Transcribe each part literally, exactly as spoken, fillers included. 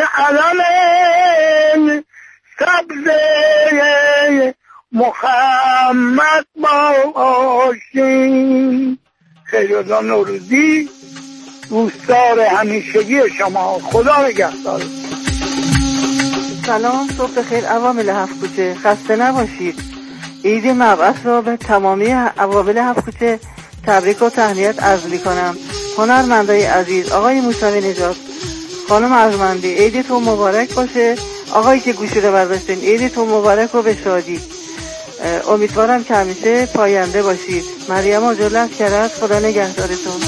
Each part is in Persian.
علم سبز محمد باشیم. خیلی رضا نوروزی، دوستدار همیشگی شما. خدا نگهدار. سلام، صبح بخیر عوامل هفت کوچه، خسته نباشید. عید مبعث را به تمامی عوامل هفت کوچه تبریک و تهنیت عرض می‌کنم. هنرمندای عزیز، آقای موسوی نژاد، خانم ارجمندی، عیدتون مبارک باشه. آقایی که گوشی رو برداشتین، عیدتون مبارک و به شادی. امیدوارم که همیشه پاینده باشید. مریم آجرلت کرد. خدا نگهدارتون.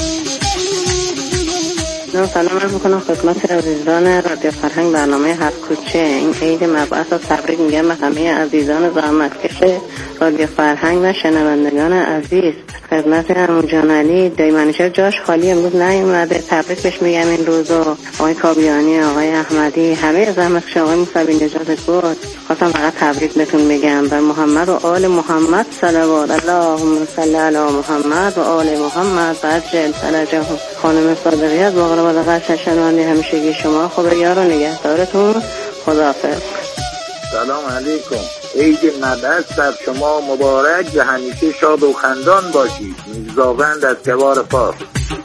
سلام عرض میکنم خدمت عزیزان رادیو فرهنگ برنامه هفت کوچه. این عید مبعث رو تبریک میگم به همه عزیزان زحمتکش رادیو فرهنگ و شنوندگان عزیز. خدمت عمو جان علی دایمانی‌شهر جاش خالی امروز نیومده، تبریک بهش میگم این روزو. آقای کابیانی، آقای احمدی، همه زحمتکش، آقای موسوی نژاد بود. خواستم فقط تبریک بهتون بگم. و محمد و آل محمد صلوات. اللهم صل علی محمد و آل محمد و عجل فرجهم. خانم صادقیت با قربان قصد شنوندی همیشگی شما. خدا یار و نگهدارتون. خداحافظ. سلام علیکم. عید مبعث بر شما مبارک و همیشه شاد و خندان باشید. میرزاوند از کوار فارس.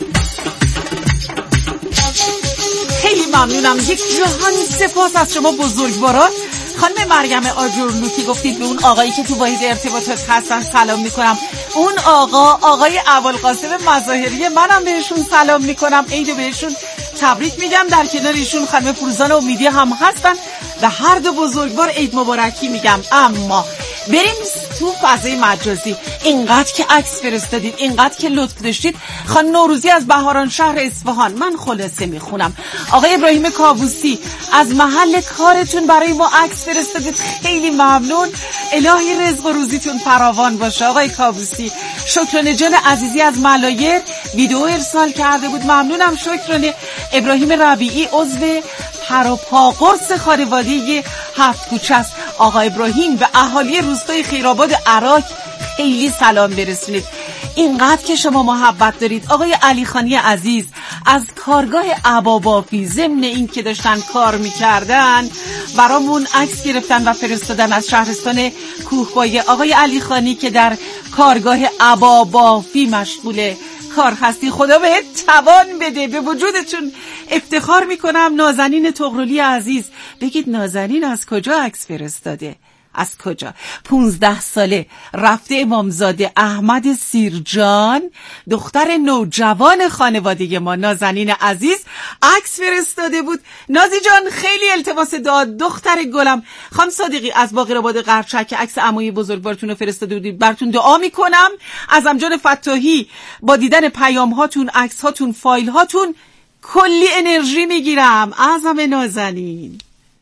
خیلی ممنونم. یک جهان سپاس از شما بزرگواران. خانم مریم آجرلو که گفتید به اون آقایی که تو واحد ارتباطات هستن سلام میکنم. اون آقا آقای ابوالقاسم مظاهری، منم بهشون سلام میکنم. عید بهشون تبریک میگم. در کنارشون خانم فروزان امیدی هم هستن. به هر دو بزرگوار عید مبارکی میگم. اما بریم تو فضای مجازی. اینقدر که عکس فرستادید، اینقدر که لطف داشتید. خانم نوروزی از بهاران شهر اصفهان، من خلاصه میخونم. آقای ابراهیم کاووسی از محل کارتون برای ما عکس فرستادید، خیلی ممنون. الهی رزق و روزیتون فراوان باشه آقای کاووسی. شکرانه جان عزیزی از ملایر ویدیو ارسال کرده بود، ممنونم شکرانه. ابراهیم ربیعی عضو پروپا قرص خانواده هفت کوچه است. آقا ابراهیم به اهالی روستای خیرآباد عراق خیلی سلام برسونید. اینقدر که شما محبت دارید. آقای علی خانی عزیز از کارگاه ابابافی ضمن این که داشتن کار میکردن برامون عکس گرفتن و فرستادن از شهرستان کوهبایه. آقای علی خانی که در کارگاه ابابافی مشغول کار هستی، خدا بهت توان بده. به وجودتون افتخار میکنم. نازنین طغرلی عزیز، بگید نازنین از کجا عکس فرستاده؟ از کجا؟ پونزده ساله رفته امامزاده احمد سیرجان، دختر نوجوان خانواده ما. نازنین عزیز عکس فرستاده بود. نازی جان خیلی التماس داد دختر گلم. خانم صادقی از باقرآباد قرچک عکس عموی بزرگوارتون رو فرستاده بودید، براتون دعا میکنم. از امجان فتاحی با دیدن پیام هاتون، عکس هاتون، فایل هاتون کلی انرژی میگیرم. اعظم نازنین.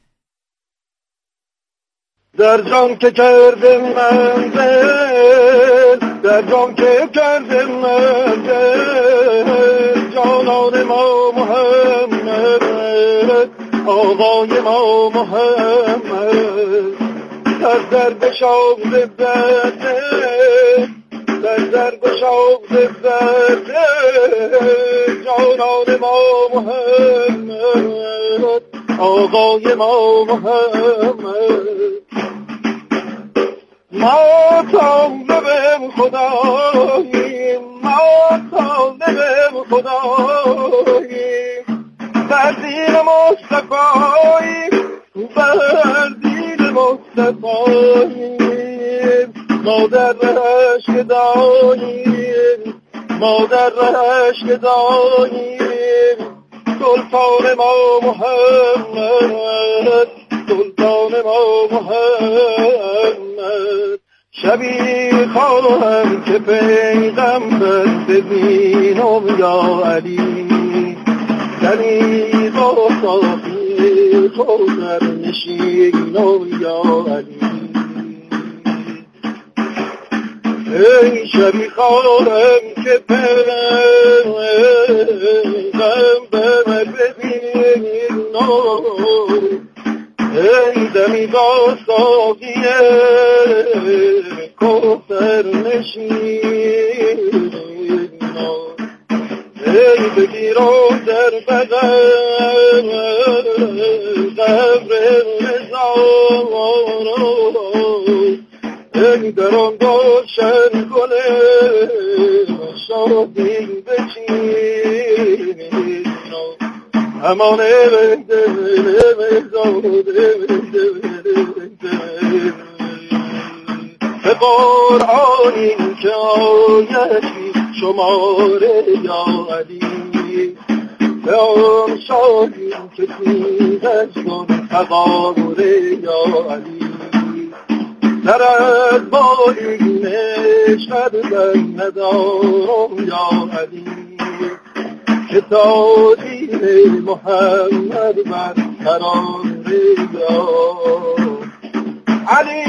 در جان که کرده منزل، در جان که کرده منزل، جانان ما محمد، آقای ما محمد. در در بشاق زبده، در در بشاق زبده، جانان ما محمد، آقای ما محمد. ما طالبیم خداییم، ما طالبیم خداییم، بر دین مصطفاییم، بر دین مصطفاییم. ما در رهش داییم، ما در رهش داییم، سلطان ما محمد، سلطان ما محمد. شبی خواهم که پیغمبر ببینم یا علی، دلی با صافی خودر نشینم یا علی. ای شبی خواهم که پیغمبر ببینم، ای دمی با صافیه کفر نشین، ای بگیرم در بدن قبر نزارم ای درم داشن گله شادی بچین همانه به قرآنی که آیتی شماره یا علی به آن شادی که تیزش کن تقاره یا علی درد با این عشقت بند ندارم یا علی که تا دین محمد بر قرار یا علی.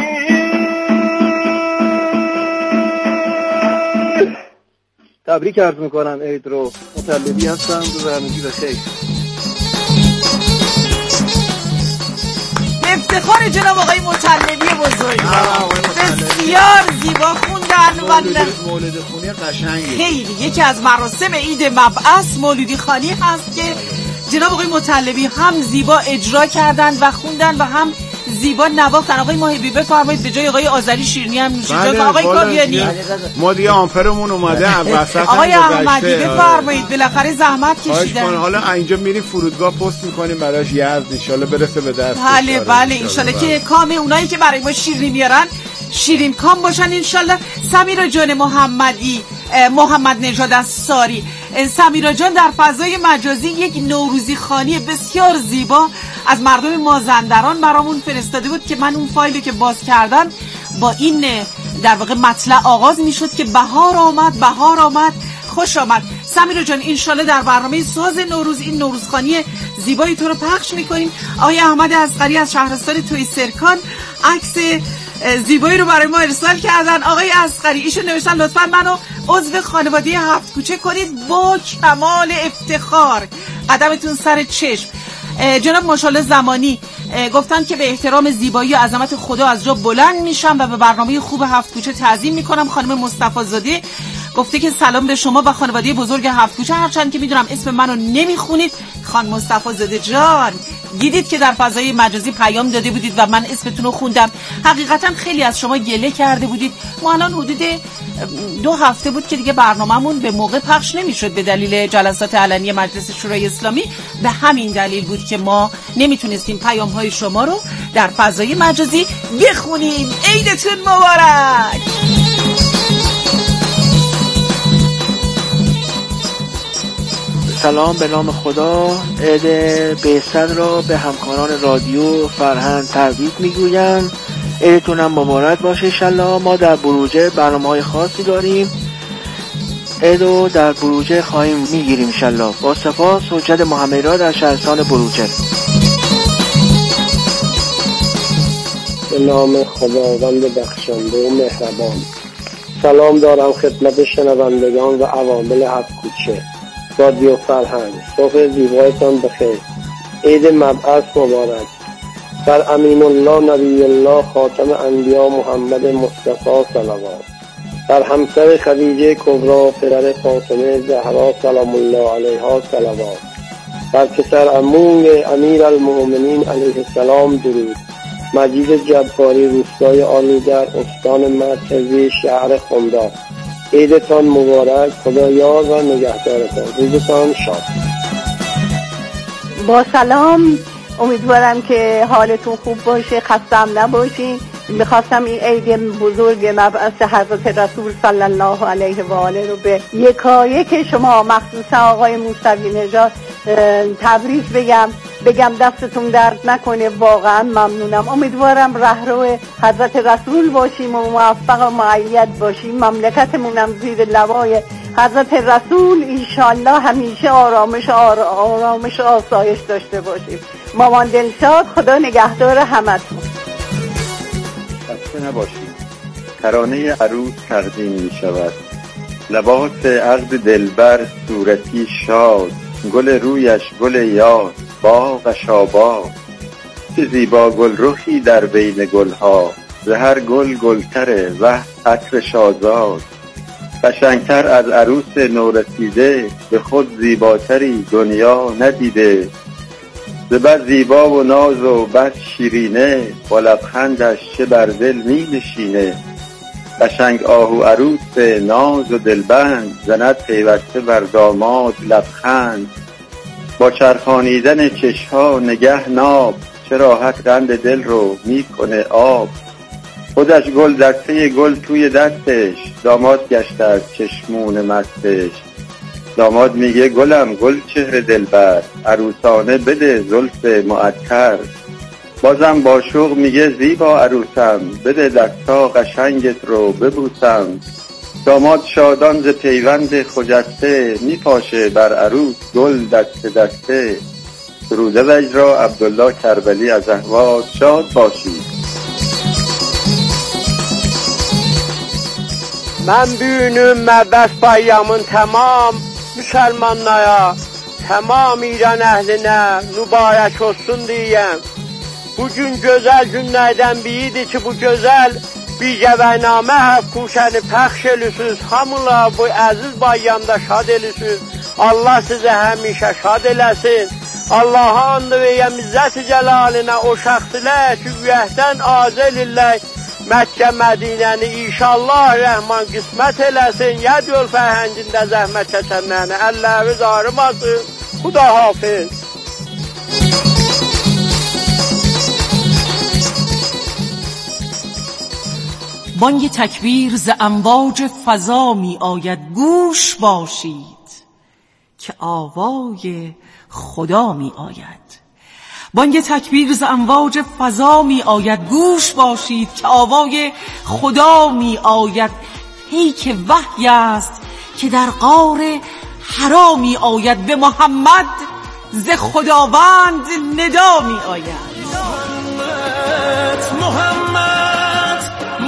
تبریک عرض میکنم عید رو. مطلبی هستم. دو برنامگی بخیر. افتخار جناب آقای مطلبی بزرگ بسیار زیبا خوندن و مولد خونی قشنگی خیلی یکی از مراسم عید مبعث مولودی خانی هست که جناب آقای مطلبی هم زیبا اجرا کردن و خوندن و هم زیبا نواختن. آقای محبی بفرمایید به جای آقای آذری شیرینی هم نوشید. بله آقای کاویانی ما دیگه آمپرمون اومده وسط. آقای احمدی بفرمایید بالاخره زحمت کشیدن. حالا اینجا میریم فرودگاه پست میکنیم براش یزد ان شاء الله برسه به دست. بله بله ان شاء الله که کام اونایی که برای ما شیرینی میارن شیرین کام باشن ان شاء الله. سمیرا جان محمدی محمد نژاد از ساری، سمیرا جان در فضای مجازی یک نوروزی خانی بسیار زیبا از مردم مازندران برامون فرستاده بود که من اون فایلی که باز کردم با این در واقع مطلع آغاز میشد که بهار آمد بهار آمد خوش آمد. سمیرا جان انشالله در برنامه ساز نوروز این نوروزخانی زیبایی تو رو پخش میکنیم. آقای احمد اصغری از شهرستان توی سرکان عکس زیبایی رو برای ما ارسال کردن. آقای اصغری ایشون نوشتن لطفاً منو عضو خانواده هفت کوچه کنید با کمال افتخار، قدمتون سر چشم. جناب ماشاءالله زمانی گفتن که به احترام زیبایی و عظمت خدا از جا بلند میشم و به برنامه خوب هفت کوچه تعظیم میکنم. خانم مصطفی زاده گفته که سلام به شما و خانواده بزرگ هفت کوچه، هرچند که میدونم اسم منو نمیخونید. خان مصطفی زاده جان دیدید که در فضای مجازی پیام داده بودید و من اسمتون رو خوندم. حقیقتا خیلی از شما گله کرده بودید. ما الان حدود دو هفته بود که دیگه برنامه‌مون به موقع پخش نمیشد به دلیل جلسات علنی مجلس شورای اسلامی. به همین دلیل بود که ما نمیتونستیم پیام‌های شما رو در فضای مجازی بخونیم. عیدتون مبارک. سلام به نام خدا. عید بیصد را به همکاران رادیو فرهنگ تبریک میگویم. عیدتون هم مبارک باشه انشالله. ما در بروجه برنامه‌های خاصی داریم. عیدو در بروجه خواهیم میگیریم انشالله. با سپاس. حجت محمدی را در شهرستان بروجه. به نام خداوند بخشنده و مهربان. سلام دارم خدمت شنوندگان و عوامل هفت کوچه رادیو فرهنگ. صبح زیبایتان بخیر. عید مبعث مبارک. بر امین الله نبی الله خاتم انبیا محمد مصطفی صلوات. بر همسر خدیجه کبرا پدر فاطمه زهرا سلام الله علیها صلوات. بر پسر عموی امیر المؤمنین علیه السلام درود. مجید جباری روستای آلودر استان مرکزی شهر خمدان. عیدتان مبارک. خدا یار و نگهدارتان. روزتان شاد. با سلام. امیدوارم که حالتون خوب باشه، خستم نباشین. میخواستم این عید بزرگ مبعث حضرت رسول صلی الله علیه و آله رو به یکایک شما مخصوصا آقای موسوی نژاد تبریک بگم بگم دستتون درد نکنه. واقعا ممنونم. امیدوارم رهرو حضرت رسول باشیم و موفق و مؤید باشیم. مملکتمونم زیر لوای حضرت رسول انشالله همیشه آرامش آر... آرامش آسایش داشته باشیم. مامان دلشاد. خدا نگهدار همتون. خسته نباشید. ترانه عروس تقدیم می شود. لباس عقد دلبر صورتی شاد، گل رویش گل یاد باغ شاباد. چه زیبا گل رخی در بین گلها، ز هر گل گلتره و عطر شادزاد. قشنگتر از عروس نورسیده، به خود زیباتری دنیا ندیده. ز بس زیبا و ناز و بس شیرینه، با لبخندش چه بر دل می نشینه. قشنگ آهو عروس ناز و دلبند، زند پیوسته بر داماد لبخند. با چرخانیدن چشم‌ها نگه ناب، چه راحت قند دل رو می کنه آب. خودش گل دسته گل توی دستش، داماد گشته از چشمون مستش. داماد میگه گلم گل چهره دلبر، عروسانه بده زلف معطر. بازم با شوق میگه زیبا عروسم، بده دستا قشنگت رو ببوسم. داماد شادان ز پیوند خجسته، میپاشه بر عروس گل دسته دسته. سروده و اجرا عبدالله کربلی از اهواز. شاد باشید. Mən büyünüm məbəs bayramın tamam müsəlmanlara, tamam İran əhlinə mübarək olsun deyəm. Bugün gözəl günlərdən biridir ki, bu gözəl bir gəvəynamə Həfkuşəni pəxş edirsiniz. Hamılar bu əziz bayramda şad edirsiniz. Allah sizə həmişə şad eləsin. Allah'a and verəm İzzət-i Cəlalinə, o şəxsilər ki, ürəkdən azə elirlər Məkkə Mədinəni inşallah Rəhman qismət eləsin. Yad yol fərhəngində zəhmət çəkənlərini əlləriniz ağrımasın. Xuda hafiz. بانگ تکبیر ز امواج فضا می آید، گوش باشید که آوای خدا می آید. بانگ تکبیر ز امواج فضا می آید، گوش باشید که آوای خدا می آید. پیک وحی است که در غار حرا می آید، به محمد ز خداوند ندا می آید. محمد محمد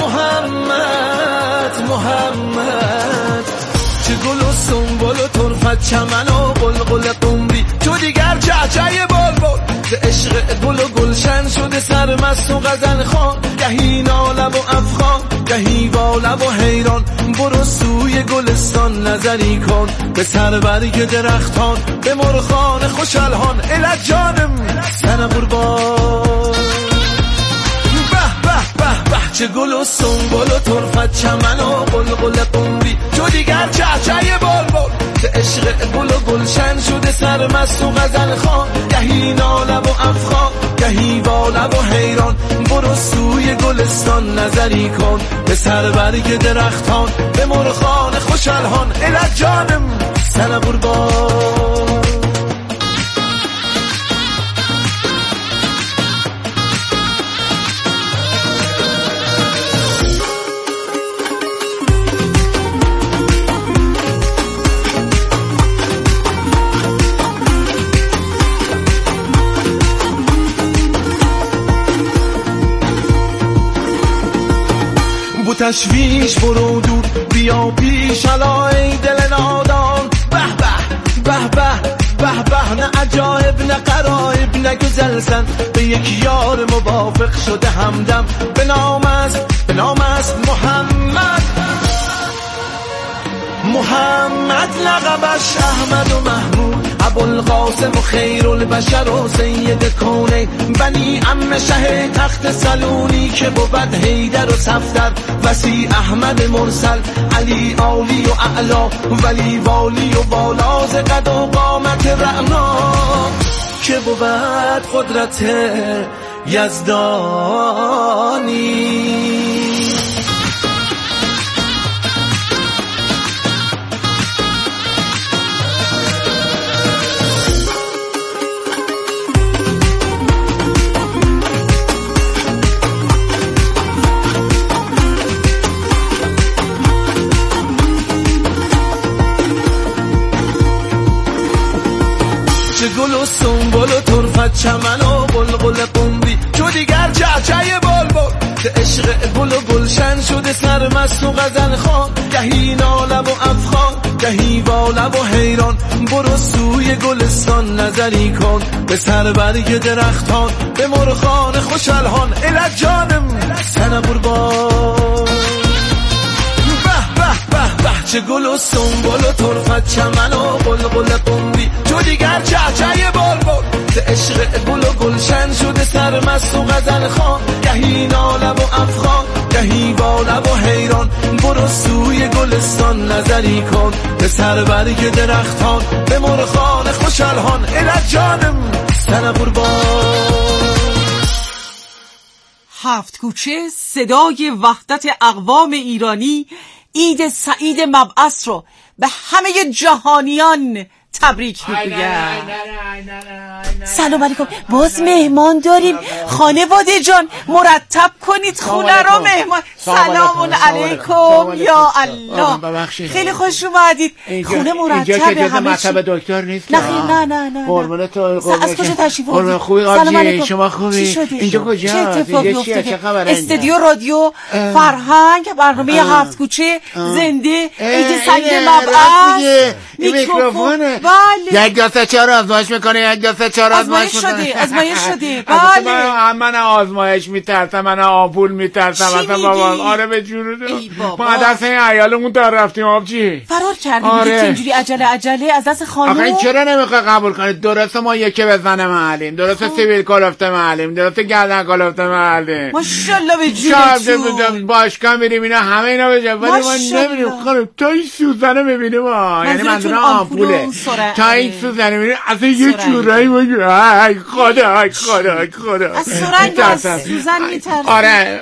محمد محمد، چه گل و سنبل و طرفت چمن و قلقل قمری، تو دیگر چهچه بلبل ز عشق گل و گلشن شده سرمست و غزل خوان. گهی ناله و افغان، گهی واله و حیران، برو سوی گلستان نظری کن به سربرگ درختان، به مرغان خوش الحان الى جانم سر قربان. چه گل و سنبل و طرفت چمن و قلقل قمری، تو دیگر چهچه بلبل ز عشق گل و گلشن شده سرمست و غزل خوان. گهی ناله و افغان، گهی واله و حیران، برو سوی گلستان نظری کن به سربرگ درختان، به مرغان خوش الحان الى جانم سر قربان. تشویش برو دور بیا پیش الا ای دل نادان. به به به به به به، نه عجایب نه غرایب نه گزلزن، به یک یار موافق شده همدم به نام است به نام است محمد. محمد لقبش احمد و محمود، ابوالقاسم و خیر البشر و سید کونه، بنی عم شه تخت سلونی که بود حیدر و صفدر، وسی احمد مرسل، علی عالی و اعلا، ولی والی و بالا ز قد و قامت رعنا، که بود قدرت یزدانی. گل و سنبل و طرفت چمن و قلقل قمری، تو دیگر چهچه بلبل ز عشق گل و گلشن شده سرمست و غزل خوان. گهی ناله و افغان، گهی واله و حیران، برو سوی گلستان نظری کن به سربرگ درختان، به مرغان خوش الحان الى جانم سر قربان. به به به بهچه گل و سنبل و طرفت چمن و قلقل قمری تو دیگر چهچه بلبل ز عشق گل و گلشن شده سرمست و غزل خوان گهی ناله و افغان گهی باله و حیران برو سوی گلستان نظری کن به سر برگ درختان به مرغان خوشالهان الهی جانم سر قربان. هفت کوچه صدای وحدت اقوام ایرانی عید سعید مبعث رو به همه جهانیان تبریک میگویم. سلام علیکم. باز مهمان داریم خانواده جان، مرتب کنید خونه رو مهمان. سلام علیکم. یا الله خیلی خوش اومدید. خونه مرتبه. اینجا که مطب دکتر نیست. نه نه نه نه قربون تو. از کجا تشریف آوردید؟ خوبی آبجی شما خوبی؟ اینجا کجا؟ چه اتفاقی افتاده؟ استودیو رادیو فرهنگ برنامه هفت کوچه زنده عید سعید مبعث. میکروفونه. بله. یک دسته چهار آزمایش میکنه، یک دسته چهار آزمایش شده، آزمایش شده. بله. من من آزمایش میترسم، من آمپول میترسم. اصلا بابا آره به جون ما دست این عیالمون در رفتیم آبجی. فرار کردیم. آره. اینجوری عجله عجله از دست خانم. آخه این چرا نمیخواد قبول کنید؟ درسته ما یکی به زن محلیم، درسته سیویل کلفته محلیم، درسته گردن کلفته محلیم. ماشاءالله به جون. باشگاه میریم اینا همه اینا بجا، ولی ما نمیریم خانم تا این سوزنه میبینیم. یعنی منظورم آمپوله. تا این سوزنه میبینیم اصلا یه جورایی بگیر ای خدا ای خدا ای خدا از سرنگ از سوزن میترسم. آره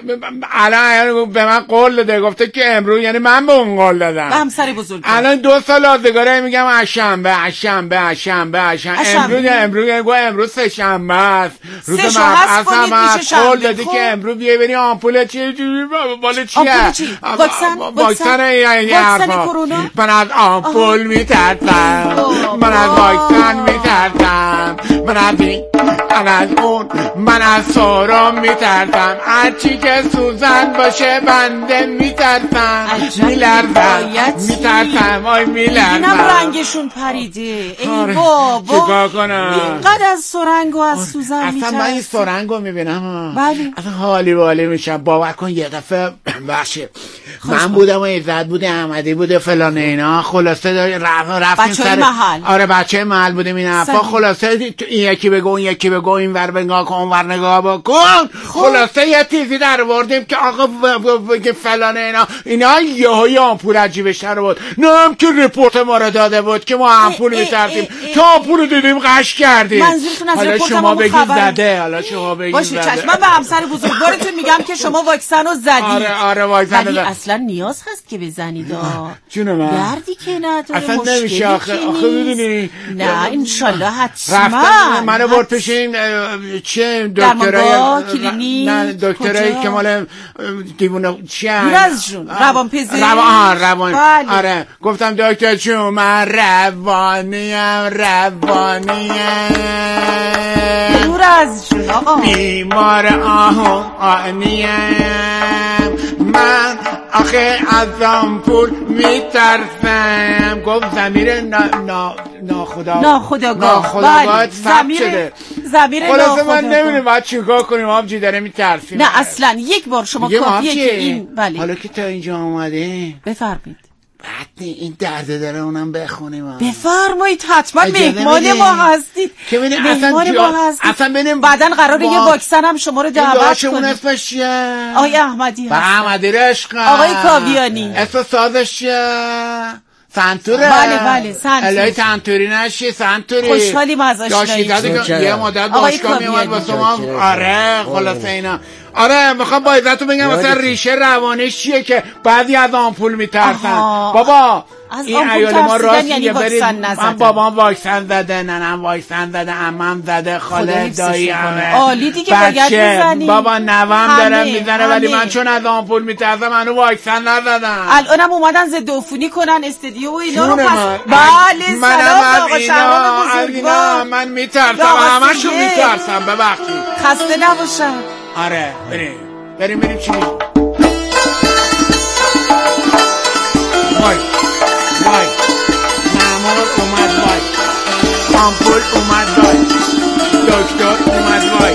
الان به من قول داده گفته که امروز، یعنی من به اون قول دادم، به همسر بزرگ. الان دو سال آزگاره میگم شنبه شنبه شنبه شنبه امروز امروز یعنی امروز سه شنبه است، روز مبعث هم هست. قول دادی که امروز بیای بری آمپول چیه بالا چیه واکسن واکسن یعنی حرفا. من از آمپول میترسم، من از واکسن میترسم، من از این من از اون من از سارام میترسم، هرچی که سوزن باشه بنده میترسم، میلرزم میترسم آی میلرزم. اینم رنگشون پریده. ای بابا چیکار کنم؟ اینقدر از سرنگ و از سوزن میترسم. اصلا من این سرنگو میبینم بله اصلا حالی والی میشم. باور کن یه دفعه باشه من بودم و ایزد بوده احمدی بوده فلان اینا، خلاصه داری رفتیم سر محل. آره بچه محل بودیم این حرفا. خلاصه این یکی بگو این یکی بگو این ور بنگاه کن اون ور نگاه بکن. خلاصه یه تیزی در آوردیم که آقا بگه فلان اینا اینا یهویی آمپول عجیبش در بود. نه هم که رپورت ما رو داده بود که ما آمپول می‌ترسیم، تا آمپول دیدیم قش کردیم. منظورتون از رپورت شما بگید زده، حالا شما بگید زده. باشه چشم. من به همسر بزرگوارتون میگم که شما واکسن رو زدید. آره آره واکسن زدید. اصلا نیاز هست که بزنید. جون من دردی که نداره، اصلا نمیشه آخه آخه میدونی. نه انشالله حتما. رفتن منو برد پیش این چه دکترای کلینیک، نه دکترای که مال دیوونه چیه رازجون روان پزشک روان روان. آره گفتم دکتر چون من روانیم روانیم رازجون آقا بیمار آهو آنیم من آخه از آمپول میترسم. گفت زمیر ناخداگاه ناخداگاه ثبت شده. زمیر خلاصه من نمیدونم باید چیکار کنیم آبجی داره میترسیم. نه اصلا یک بار شما کافیه که این بله حالا که تا اینجا اومده بفرمایید بعد این درده داره اونم بخونیم. بفرمایید حتما مهمان ما هستید که ببینیم اصلا ما هستید. اصلا ببینیم بعدن قراره یه واکسن هم شما رو دعوت کنیم. اون اسمش چیه؟ آقای احمدی هست. احمدی رشق. آقای کاویانی. اسم سازش چیه؟ سنتوره. بله بله سنتور. الهی سنتوری نشی سنتوری. خوشحالیم ازش نایید. یه مدت باشگاه میومد واسه ما. آره خلاصه اینا. آره میخوام با عزتون بگم مثلا ریشه روانش چیه که بعضی از آمپول میترسن. بابا این عیال ما راست میگه برید. من بابام واکسن زده، ننم واکسن زده، عمم زده، خاله دایی همه. عالی دیگه باید بزنی. بابا نوام داره میزنه ولی من چون از آمپول میترسم منو واکسن نزدم. الانم اومدن ضد عفونی کنن استودیو و اینا رو پس. بله سلام آقا شهرام بزرگوار. من میترسم همشون میترسم ببخشید. خسته نباشم. آره بریم بریم بریم چی میگم وای وای مامور اومد وای آمپول اومد وای دکتر اومد وای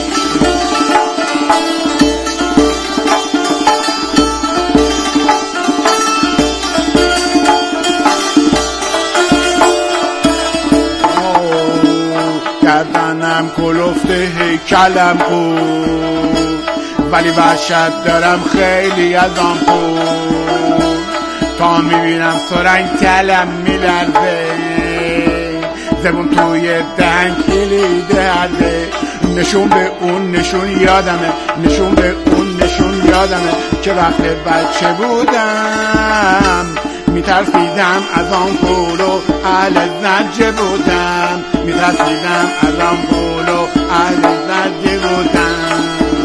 کلفته هیکلم بود، ولی وحشت دارم خیلی از آمپول. تا میبینم سرنگ تلم میلرزه، زبون توی دهن کلیده، نشون به اون نشون یادمه، نشون به اون نشون یادمه که وقت بچه بودم میترسیدم از آن پول و اهل زجه بودم، میترسیدم از آن پول و اهل زجه بودم.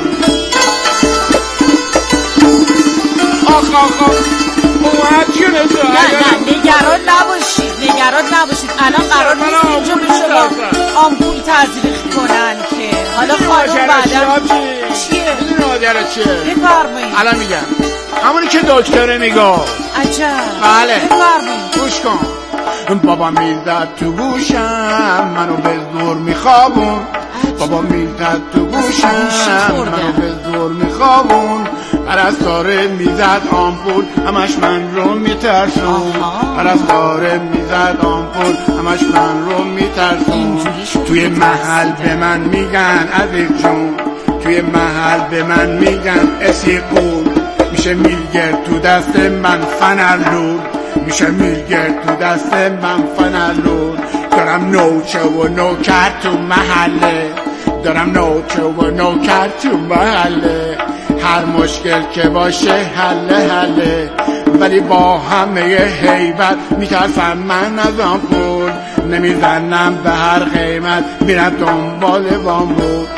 آخ آخ آخ اومد جونه تو. نه نه نگران نباشید، نگران نباشید. الان قرار نیست اینجا به شما آمپول تزریق کنن که حالا خانم بعدا چیه؟ میدونی مادر چیه؟ بفرمایید. الان میگم همونی که دکتره میگه. عجب. بله بفرمایید. گوش کن. بابا میزد تو گوشم منو به زور میخوابون، بابا میزد تو گوشم منو به زور میخوابون، پرستاره میزد آمپول همش من رو میترسون، پرستاره میزد آمپول همش من رو میترسون. توی محل به من میگن عزیز جون، توی محل به من میگن اسیقون، میشه میلگر تو دست من فنرلون، میشه میلگر تو دست من فنرلون. دارم نوچه و نوکر تو محله، دارم نوچه و نوکر تو محله، هر مشکل که باشه حله حله، ولی با همه هیبت میترسم من از آن پول، نمیزنم به هر قیمت میرم دنبال بامبول،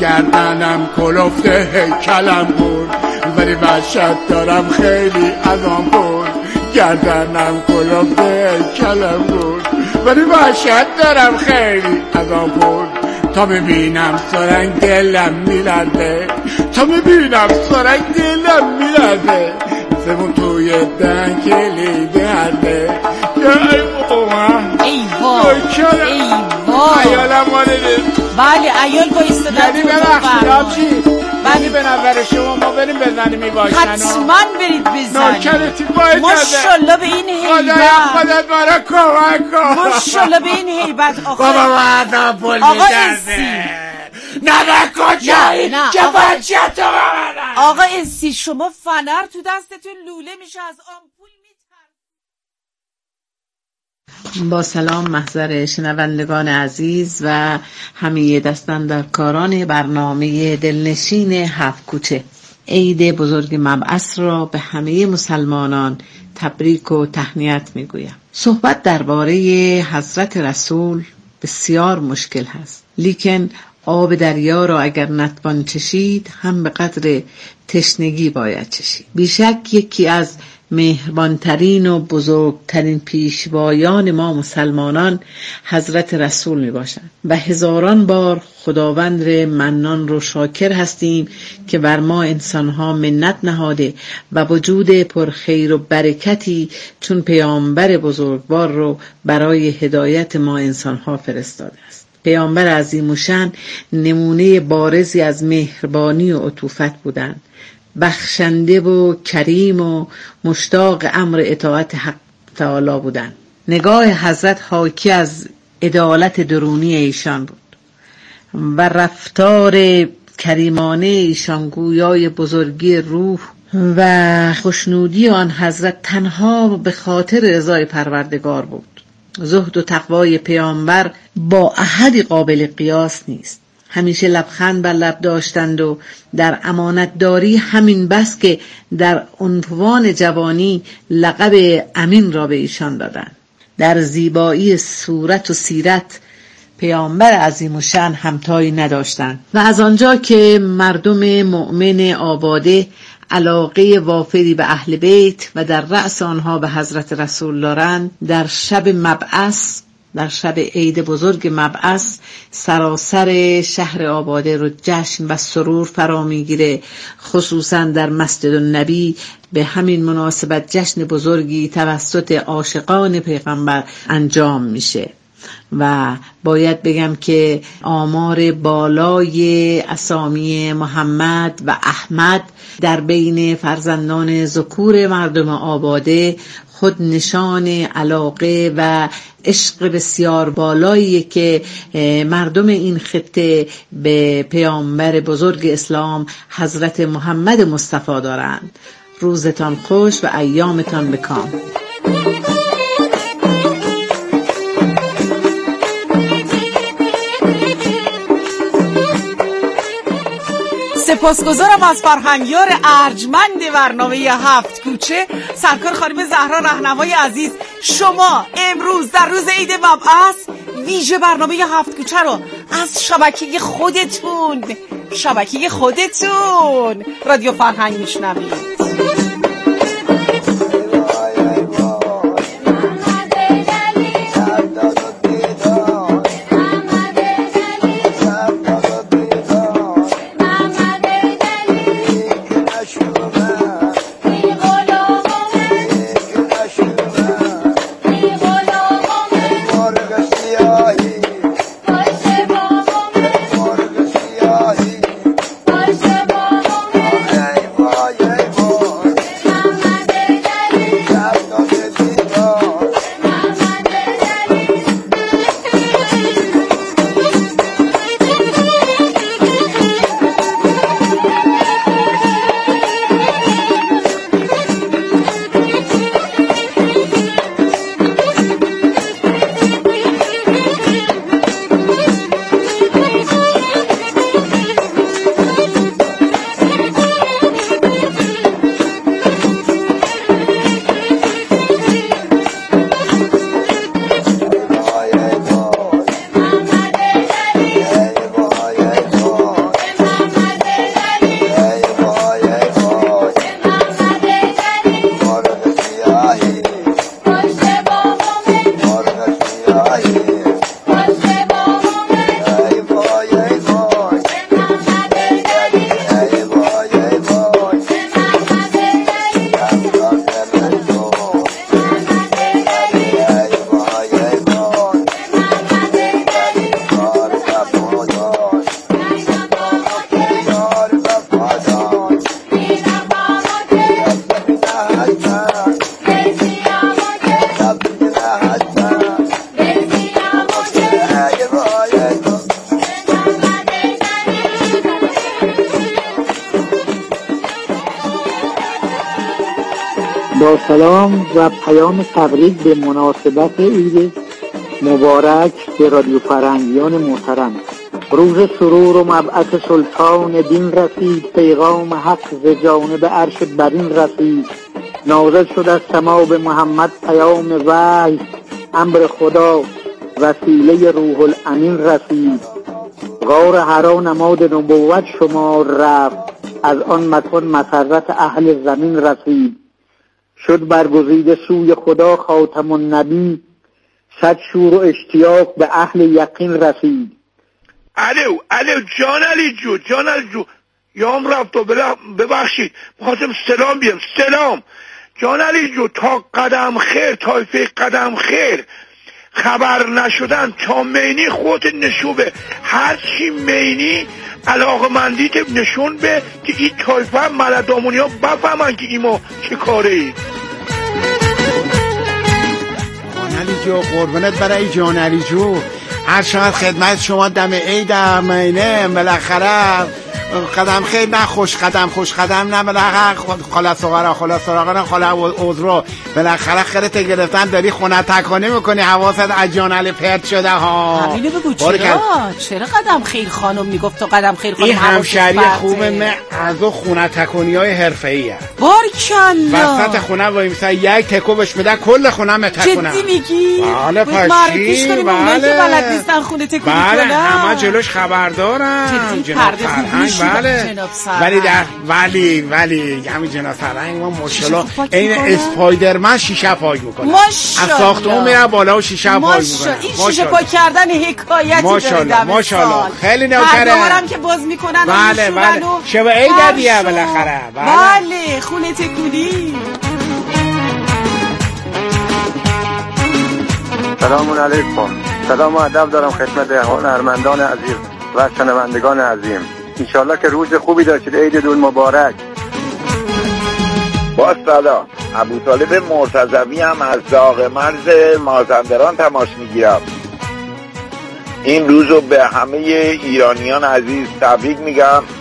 گردنم کلفته هیکلم بود، ولی وحشت دارم خیلی از آن پول، گردنم کلفته هیکلم بود، ولی وحشت دارم خیلی از آن پول. تا میبینم سرنگ دلم میلرزه، تا میبینم سرنگ دلم میلرزه، زبون توی دهن کلیده هرده. ای بابا ای وای ای وای ایالم مالده. بله ایال با ایستادن یعنی ببخشید آبجی، ولی به نظر شما ما بریم بزنیم این باشن. حتما برید بزنیم. نوکرتی باید ماشالله به این هیبت، خودت برای کمک کن. ماشالله به این هیبت. بابا بعدا پول میدرده. نه نه کجایی که بچه تو ببرن. آقا اسی شما فنر تو دستتون لوله میشه از آمپول میتر. با سلام محضر شنوندگان عزیز و همه دستاندرکاران برنامه دلنشین هفت کوچه، عید بزرگ مبعث را به همه مسلمانان تبریک و تهنیت میگویم. صحبت درباره حضرت رسول بسیار مشکل هست، لیکن آب دریا را اگر نتوان چشید هم به قدر تشنگی باید چشید. بیشک یکی از مهربانترین و بزرگترین پیشوایان ما مسلمانان حضرت رسول می باشند و هزاران بار خداوند منان رو شاکر هستیم که بر ما انسانها منت نهاده و وجود پرخیر و برکتی چون پیامبر بزرگوار رو برای هدایت ما انسانها فرستاده است. پیامبر عظیم الشأن نمونه بارزی از مهربانی و عطوفت بودند، بخشنده و کریم و مشتاق امر اطاعت حق تعالی بودند. نگاه حضرت حاکی از عدالت درونی ایشان بود و رفتار کریمانه ایشان گویای بزرگی روح و خوشنودی آن حضرت تنها به خاطر رضای پروردگار بود. زهد و تقوای پیامبر با احدی قابل قیاس نیست. همیشه لبخند بر لب داشتند و در امانتداری همین بس که در عنفوان جوانی لقب امین را به ایشان دادند. در زیبایی صورت و سیرت پیامبر عظیم الشأن همتایی نداشتند و از آنجا که مردم مؤمن آباده علاقه وافری به اهل بیت و در رأس آنها به حضرت رسول دارند، در شب مبعث، در شب عید بزرگ مبعث سراسر شهر آباده رو جشن و سرور فرا میگیره. خصوصا در مسجد النبی به همین مناسبت جشن بزرگی توسط عاشقان پیغمبر انجام میشه و باید بگم که آمار بالای اسامی محمد و احمد در بین فرزندان ذکور مردم آباده خود نشان علاقه و عشق بسیار بالایی که مردم این خطه به پیامبر بزرگ اسلام حضرت محمد مصطفی دارند. روزتان خوش و ایامتان بکام. سپاسگزارم از فرهنگیار ارجمند برنامه هفت کوچه، سرکار خانم زهرا رهنمای عزیز. شما امروز در روز عید مبعث ویژه برنامه هفت کوچه رو از شبکه خودتون شبکه خودتون رادیو فرهنگ میشنوید. با سلام و پیام تبریک به مناسبت عید مبارک به رادیو فرهنگیان محترم. روز سرور و مبعث سلطان دین رسید، پیغام حق ز جانب عرش برین رسید. نازل شد از سما به محمد پیام وحی، امر خدا وسیله روح الامین رسید. غار حرا نماد نبوت شمار رفت، از آن مکان مسرت اهل زمین رسید. شد برگزیده سوی خدا خاتم النبی، صد شور و اشتیاق به اهل یقین رسید. الو الو جان علی جو جان علی جو یام رفت و ببخشید میخواستم سلام بیام. سلام جان علی جو، تا قدم خیر تایفه قدم خیر خبر نشدن تا مینی خودت نشون به هر چی مینی علاقه مندیت نشون به که این تایفه ملدامونی ها بفهمن که ایما چه کاره ای. جان علی جو قربونت برای جان علی جو، هر شما خدمت شما دم عید مینه بالاخره قدم خیر نه خوش قدم خوش قدم نه بالاخره خاله صغرا خاله صغرا خاله عذرا بالاخره خیرت گرفتن داری خونه تکانی میکنی، حواست از جان علی پرت شده ها. همینو بگو چرا چرا قدم خیر خانم میگفت و قدم خیر خانم این همشری خوبه من از اون خونه تکانی های حرفه‌ایه. بارکالله وسط خونه وای مثلا یک تکو بهش میده کل خونه متکونه. جدی میگی؟ بله پاشی بله بلد نیستن خونه تکون بله همه جلوش خبر دارن جناب فرهنگ. بله ولی در ولی ولی همین جناب فرهنگ ما ماشاءالله این اسپایدرمن شیشه پاک میکنه، از ساختمون میره بالا و شیشه پاک میکنه. این شیشه پاک کردن حکایتی ماشاءالله ماشاءالله خیلی نوکره. برنامه‌ام که باز میکنن بله بله شب عید دیگه بالاخره. بله خونه تکونی. سلام علیکم، سلام و ادب دارم خدمت هنرمندان عزیز و شنوندگان عظیم. انشالله که روز خوبی داشتید. عید دول مبارک. با سلام. ابوطالب مرتضوی هم از داغ مرز مازندران تماس میگیرم. این روز رو به همه ایرانیان عزیز تبریک میگم